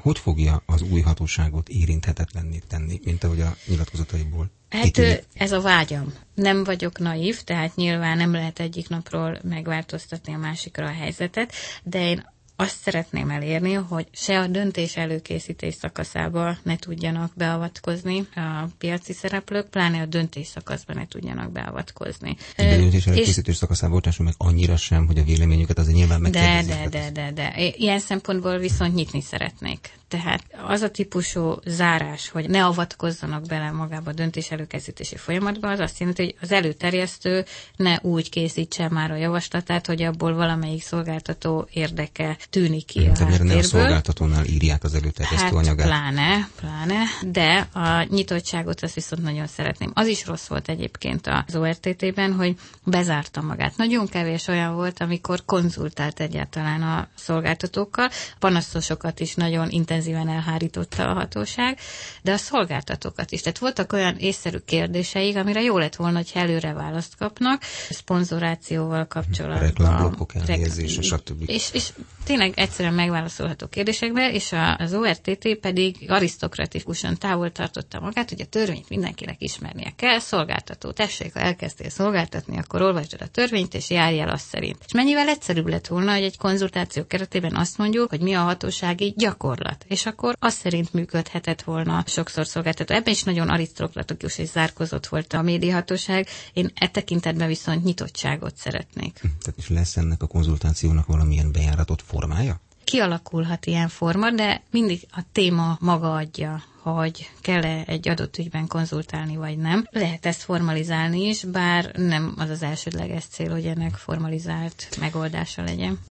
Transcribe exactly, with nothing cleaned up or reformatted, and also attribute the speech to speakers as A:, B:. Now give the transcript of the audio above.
A: hogy fogja az új hatóságot érinthetetlenné tenni, mint ahogy a nyilatkozataiból
B: Hát
A: kitűnik?
B: Ez a vágyam. Nem vagyok naív, tehát nyilván nem lehet egyik napról megváltoztatni a másikra a helyzetet, de én azt szeretném elérni, hogy se a döntés előkészítés szakaszába ne tudjanak beavatkozni a piaci szereplők, pláne a döntés szakaszban ne tudjanak beavatkozni.
A: A döntés előkészítés szakaszában bocsásson meg annyira sem, hogy a véleményüket azért nyilván megkérdezik.
B: De, de, de, de, de. Ilyen szempontból viszont nyitni szeretnék. Tehát az a típusú zárás, hogy ne avatkozzanak bele magába a döntés előkészítési folyamatba, az azt jelenti, hogy az előterjesztő ne úgy készítse már a javaslatát, hogy abból valamelyik szolgáltató érdeke tűnik ki a
A: háttérben. Ne a szolgáltatónál írják az előterjesztő
B: hát
A: anyagát. Pláne,
B: pláne, de a nyitottságot azt viszont nagyon szeretném. Az is rossz volt egyébként az o er té té-ben, hogy bezárta magát. Nagyon kevés olyan volt, amikor konzultált egyáltalán a szolgáltatókkal. Panaszosokat is nagyon intenzíven elhárította a hatóság, de a szolgáltatókat is. Tehát voltak olyan észszerű kérdéseik, amire jó lett volna, hogy előre választ kapnak, szponzorációval kapcsolatban.
A: Reklámblokkok elhelyezése, stb.
B: És, és tényleg egyszerűen megválaszolható kérdésekbe, és az o er té té pedig arisztokratikusan távol tartotta magát, hogy a törvényt mindenkinek ismernie kell, szolgáltató, tessék, ha elkezdtél szolgáltatni, akkor olvasd el a törvényt, és járj el azt szerint. És mennyivel egyszerűbb lett volna, hogy egy konzultáció keretében azt mondjuk, hogy mi a hatósági gyakorlat, és akkor azt szerint működhetett volna sokszor szolgáltató. Ebben is nagyon arisztokratikus és zárkozott volt a médiahatóság. Én e tekintetben viszont nyitottságot szeretnék.
A: Tehát is lesz ennek a konzultációnak valamilyen bejáratott formája?
B: Kialakulhat ilyen forma, de mindig a téma maga adja, hogy kell-e egy adott ügyben konzultálni, vagy nem. Lehet ezt formalizálni is, bár nem az az elsődleges cél, hogy ennek formalizált megoldása legyen.